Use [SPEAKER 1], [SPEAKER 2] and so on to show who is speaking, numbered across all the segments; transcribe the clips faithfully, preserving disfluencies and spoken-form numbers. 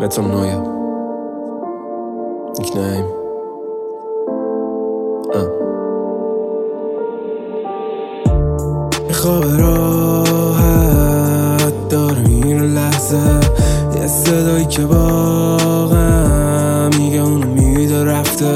[SPEAKER 1] Metanoia. Nickname. uh. خواب راحت داره این لحظه، یه صدایی که واقعا میگه اونو میده رفته.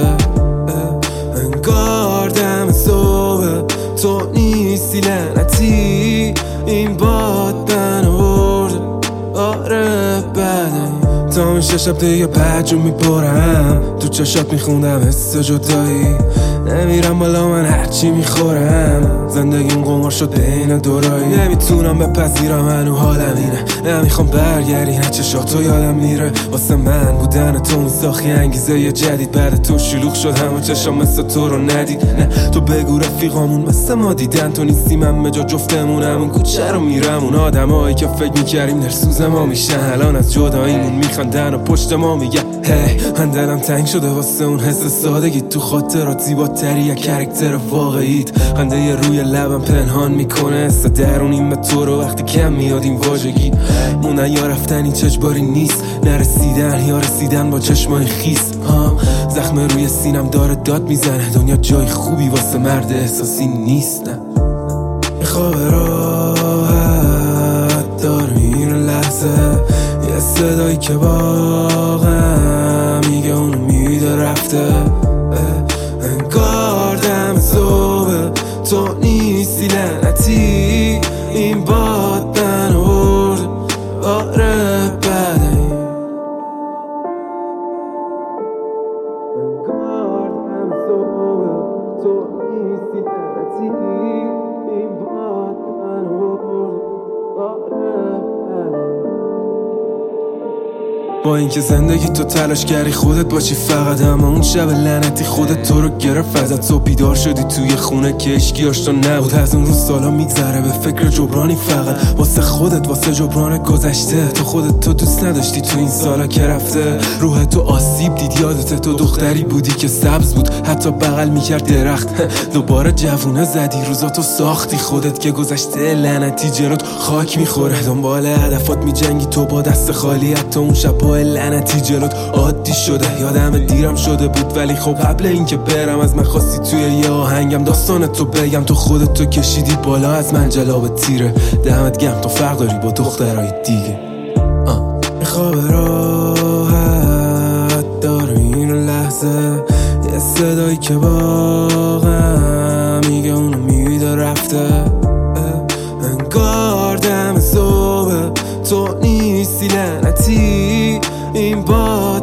[SPEAKER 1] انگار دم صبح تو نیستی لعنتی، این باد من آورده. آره بده تا میشه شب دیگه پجو میبرم، تو چشات میخوندم حس جدایی. نمیرم بالا من هرچی میخورم، زندگیم قمار شد بین دورایی. نمیتونم بپذیرم هنو حالم اینه، نمیخوام برگردی نه چشاتو یادم میره. واسه من بودن تو میساخی انگیزه یه جدید، بعد تو شلوغ شد همه چشام مثل تو رو ندید. نه تو بگو رفیقامون مثل ما دیدن، تو نیستی من به جا جفتمونم. اون کوچه رو میرم، اون آدمایی که فکر میکردیم درسوز ما میشن، الان از جداییمون میخندن و پشت ما میگن هی. من دلم تنگ شده واسه اون حس سادگی، تو خاطرات زیباتری یا کرکتر واقعیت. خنده روی لبم پنهان میکنه حس درونیم به تو رو وقتی کم میاد این واژگی. مونن یا رفتنی چجباری نیست، نرسیدن یا رسیدن با چشمای خیس. ها زخم روی سینم داره داد میزنه، دنیا جای خوبی واسه مرد احساسی نیست. نه خواب راحت داره این لحظه، یه صدایی که واقعا میگه اونو میده رفته. انگار دم صبح تو نیستی لعنتی، این باد من آورده. آره بده انگار دم صبح تو نیستی لعنتی، این باد من آورده. آره با اینکه زندگی تو تلاش کردی خودت باشی فقط، اما اون شب لعنتی خودت تو رو گرفت ازت. تو بیدار شدی توی خونه که اشکیاش تو نبود، از اون روز سالا میگذره به فکر جبرانی فقط واسه خودت، واسه جبران گذشته. تو خودت تو دوست نداشتی تو این سالا که رفته، روح تو آسیب دید. یادت تو دختری بودی که سبز بود، حتی بغل میکرد درخت. دوباره جوونه زدی روزاتو ساختی خودت که گذشته لعنتی جلوت خاک میخوره. دنبال هدفات میجنگی تو با دست خالی، حتی اون شب لعنتی جلوت عادی شده. یادم دیرم شده بود ولی خب قبل اینکه برم از من خواستی توی یه آهنگم داستان تو بگم. تو خودت تو کشیدی بالا از من جلاب تیره، دمت گم تو فرق داری با دخترای دیگه. خواب راحت داره این لحظه، یه صدایی که واقعا میگه اونو میده رفته. انگار دم صبح تو نیستی لعنتی، این بار